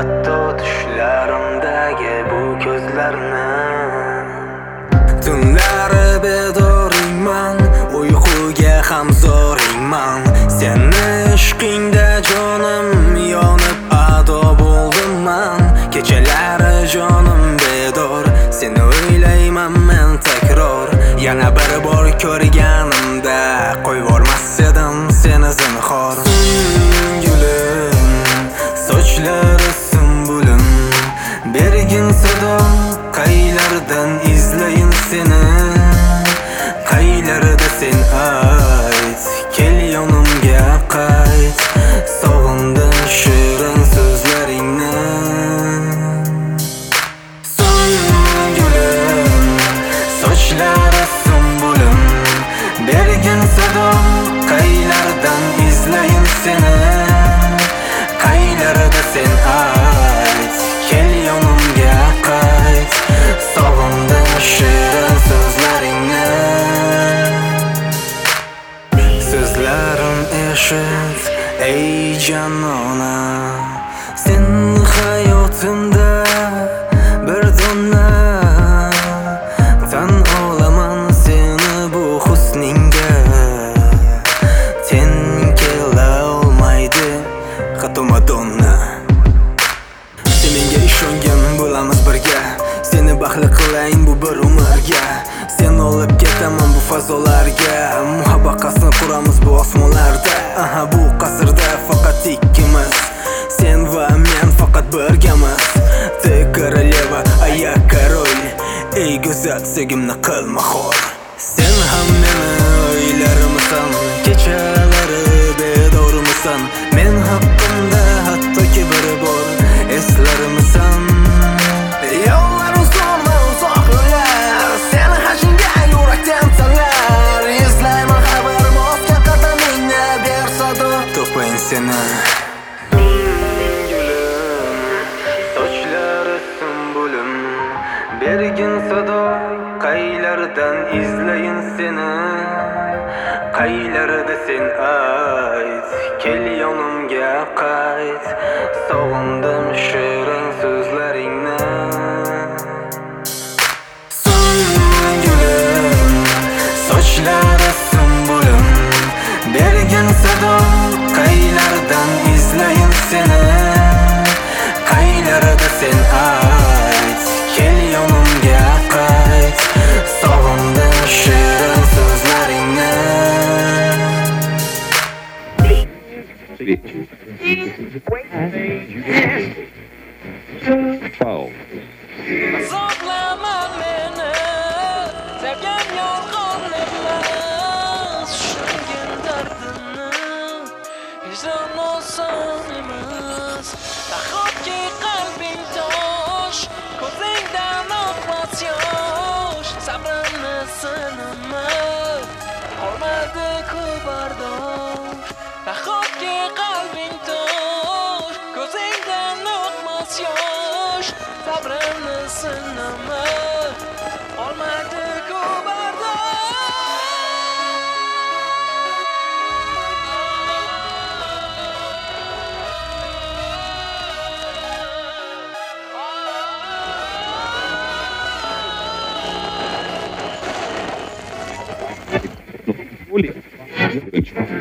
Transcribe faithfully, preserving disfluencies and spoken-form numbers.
hatto tushlarimdagi bu ko'zlarni. Tunlari bedoringman, uyquga ham zoringman. Seni ishqingda jonim yonib ado bo'ldim man. Kechalari jonim bedor, seni o'ylayman men takror. Yana bir bor ko'rganimda qo'yvormas edim seni zinhor. Gulim, sochlari sumbulim, bergin sado, qaylardan izlayin seni, qaylarda sen ayt, kel yonimga qayt, sog'indim shirin so'zlaringni. Sumgulim, sochlari sumbulim, bergin sado, qaylardan izlayin seni, qaylarda sen ayt, kel yonimga qayt, sog'indim shirin so'zlaringni. So'zlarim eshit ey janona, sen hayotimda bir dona. Tan olaman seni bu husningga, ten kela olmaydi hatto Madonna. Sen menga ishongan bo'lamiz birga, seni baxtli qilayin bu bir umrga. Sen olib ketaman bu fazolarga, muhabbat qasrini quramiz bu osmonlarda. Aha, bu qasrda faqat ikkimiz, sen va men faqat birgamiz. Ты королева, а я король, ey go'zal sevgimni qilma xor. Sen ham meni o'ylarmisan, kechalari bedormisan, men haqimda hattoki bir bor eslarmisan. Yollar uzun va uzoq yo'llar, seni hajinga yurakdan tanlar. Izlayman xabar bosgan qadamingni, ber sado, topayin seni. Gulim, sochlari sumbulim, bergin sado, qaylardan izlayin seni, qaylarda sen ayt, kel yonimga qayt, sog'indim shirin so'zlaringni. Sumgulim, sochlari sumbulim, bergin sado, qaylardan izlayin seni, qaylarda sen ayt, kel yonimga qayt, sog'indim shirin so'zlaringni. Azoblama meni, sevgan yolg'on emas, tushungan dardimni, hijron oson emas. Nahotki qalbing tosh, ko'zingdan oqmas yosh, sabrimni sinama, qolmadi-ku bardosh. Nahotki qalbing tosh, ko'zingdan oqmas yosh, sabrimni sinama, qolmadi-ku Более.